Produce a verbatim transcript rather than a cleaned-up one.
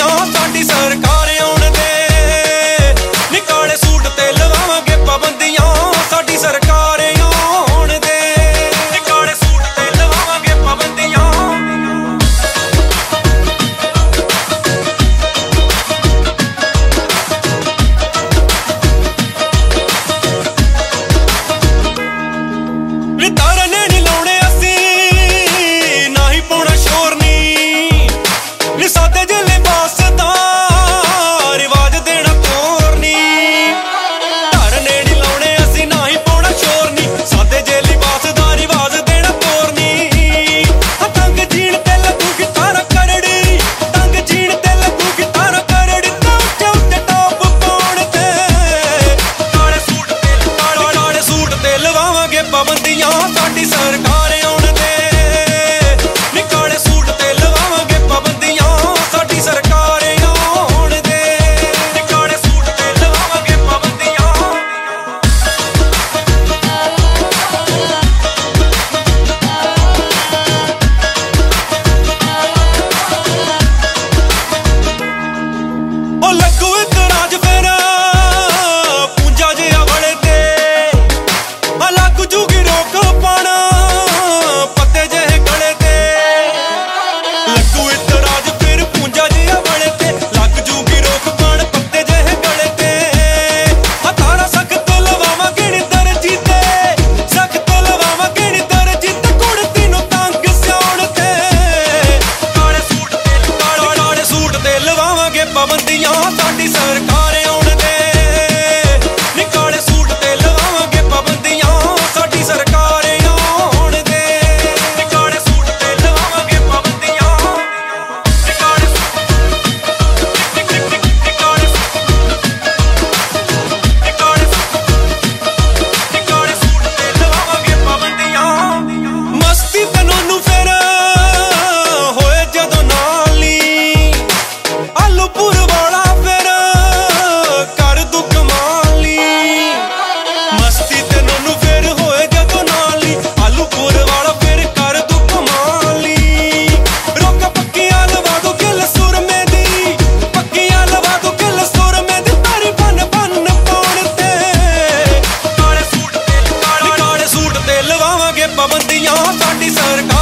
ਪਾਬੰਦੀਆਂ ਸਾਡੀ ਸਰਕਾਰ ਆਉਣ ਦੇ ਨੀ ਕਾਲੇ ਸੂਟ ਤੇ ਲਵਾਵਾਂਗੇ ਪਾਬੰਦੀਆਂ ਸਾਡੀ ਸਰਕਾਰ ਆਉਣ ਦੇ ਨੀ ਕਾਲੇ ਸੂਟ ਤੇ ਲਵਾਵਾਂਗੇ ਪਾਬੰਦੀਆਂ ਨੀ ਤਾਰਾਂ ਨੇ ਨੀ ਲਾਉਣੇ ਅਸੀਂ ਨਾ ਹੀ ਪਾਉਣਾ ਸ਼ੋਰ ਨੀ ਨੀ ਸਾਦੇ ਜਿਹੇ ਲਿਬਾਸ ਦਾ ਰਿਵਾਜ ਦੇਣਾ ਤੋਰ ਨੀ ਤਾਰਾਂ ਨੇ ਨੀ ਲਾਉਣੇ ਅਸੀਂ ਨਾ ਹੀ ਪਾਉਣਾ ਸ਼ੋਰ ਨੀ ਸਾਦੇ ਜਿਹੇ ਲਿਬਾਸ ਦਾ ਰਿਵਾਜ ਦੇਣਾ ਤੋਰ ਨੀ ਤੰਗ ਜੀਣ ਤੇ ਲੱਗੂ ਗਿਤਾਰਾ ਕਰੜੀ ਤੰਗ ਜੀਣ ਤੇ ਲੱਗੂ ਗਿਤਾਰਾ ਕਰੜੀ ਤਾਂ ਉੱਚੇ ਉੱਚੇ ਟੌਪ ਪਾਉਣ ਤੇ ਕਾਲੇ ਸੂਟ ਤੇ ਕਾਲੇ ਕਾਲੇ ਸੂਟ ਤੇ ਲਵਾਵਾਂਗੇ ਪਾਬੰਦੀਆਂ ਸਾਡੀ ਸਰਕਾਰ ਆਉਣ ਦੇ ਨੀ ਕਾਲੇ ਸੂਟ ਤੇ ਲਵਾਵਾਂਗੇ ਪਾਬੰਦੀਆਂ ਸਾਡੀ ਸਰਕਾਰ ਆਉਣ ਦੇ ਨੀ ਕਾਲੇ ਸੂਟ ਤੇ ਲਵਾਵਾਂਗੇ ਪਾਬੰਦੀਆਂ ਉਹ ਲੱਗੂ ਇਤਰਾਜ਼ ਫਿਰ ਪੂੰਜਾ ਜਿਹਾ ਵਲੇ ਤੇ ਆ ਲੱਗ ਜੂਗੀ ਰੋਕ ਪਾਣਾ ਪੱਤੇ ਜਿਹੇ ਗਲੇ ਤੇ ਲੱਗੂ ਇਤਰਾਜ਼ ਫਿਰ ਪੂੰਜਾ ਜਿਹਾ ਵਲੇ ਤੇ ਲੱਗ ਜੂਗੀ ਰੋਕ ਪਾਣ ਪੱਤੇ ਜਿਹੇ ਗਲੇ ਤੇ ਆ ਤਾਰਾ ਸਖਤ ਲਵਾਵਾਂਗੇ ਨੀ ਦਰਜੀ ਤੇ ਸਖਤ ਲਵਾਵਾਂਗੇ ਨੀ ਦਰਜੀ ਤੇ ਕੁੜਤੀ ਨੂੰ ਤੰਗ ਸਿਆਉਣ ਤੇ ਕਾਲੇ ਸੂਟ ਤੇ ਕਾਲੇ ਕਾਲੇ ਸੂਟ ਤੇ ਲਵਾਵਾਂਗੇ ਪਾਬੰਦੀਆਂ ਸਾਡੀ ਸਰਕਾਰ ਆਉਣ ਦੇ ਨੀ ਕਾਲੇ ਸੂਟ ਤੇ ਲਵਾਵਾਂਗੇ ਪਾਬੰਦੀਆਂ ਸਾਡੀ ਸਰਕਾਰ ਆਉਣ ਦੇ ਨੀ ਕਾਲੇ ਸੂਟ ਤੇ ਲਵਾਵਾਂਗੇ ਪਾਬੰਦੀਆਂ ਨੀ ਕਾਲੇ ਨੀ ਕਾਲੇ ਨੀ ਕਾਲੇ ਨੀ ਕਾਲੇ ਸੂਟ ਤੇ ਲਵਾਵਾਂਗੇ ਪਾਬੰਦੀਆਂ ਮਸਤੀ ਤੈਨੂੰ ਫਿਰ ਹੋਏ ਜਦੋਂ ਨਾਲੀ ਆਲੂਪੁਰ ਵਾਲਾ ਫਿਰ ਕਰ ਦੂ ਕਮਾਲੀ ਮਸਤੀ ਤੈਨੂੰ ਫਿਰ ਹੋਏ ਜਦੋਂ ਨਾਲੀ ਆਲੂਪੁਰ ਵਾਲਾ ਫਿਰ ਕਰ ਦੂ ਕਮਾਲੀ ਰੋਕ ਪੱਕੀਆਂ ਲਵਾ ਦੂ ਗਿੱਲ ਸੁਰਮੇ ਦੀ ਪੱਕੀਆਂ ਲਵਾ ਦੂ ਗਿੱਲ ਸੁਰਮੇ ਦੀ ਤਾਰੀ ਬੰਨ ਬੰਨ ਪਾਉਣ ਤੇ ਕਾਲੇ ਸੂਟ ਤੇ ਕਾਲੇ ਕਾਲੇ ਸੂਟ ਤੇ ਲਵਾਵਾਂਗੇ ਪਾਬੰਦੀਆਂ ਸਾਡੀ ਸਰਕਾਰ